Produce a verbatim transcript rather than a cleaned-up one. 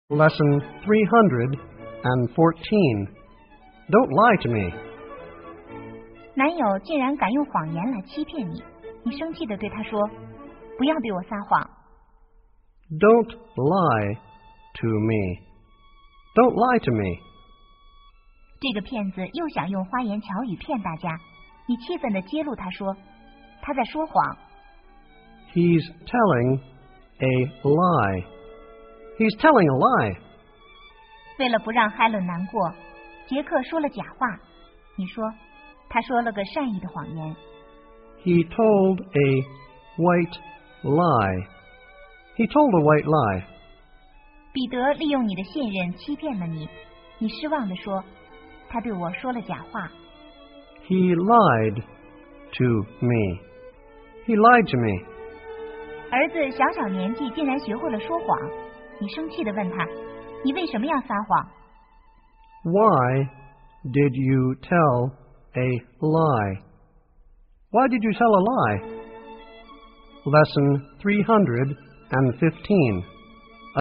Lesson three hundred fourteen. Don't lie to me. 男友竟然敢用谎言来欺骗你，你生气地对他说：“不要对我撒谎。” Don't lie to me. Don't lie to me. 这个骗子又想用花言巧语骗大家，你气愤地揭露他说：“他在说谎。” He's telling a lie. He's telling a lie. 为了不让海伦难过，杰克说了假话。你说，他说了个善意的谎言。 He told a white lie. He told a white lie. 彼得利用你的信任欺骗了你，你失望地说，他对我说了假话。 He lied to me. He lied to me. 儿子小小年纪竟然学会了说谎，你生气地问他，你为什么要撒谎？ Why did you tell a lie? Why did you tell a lie? Lesson three hundred fifteen.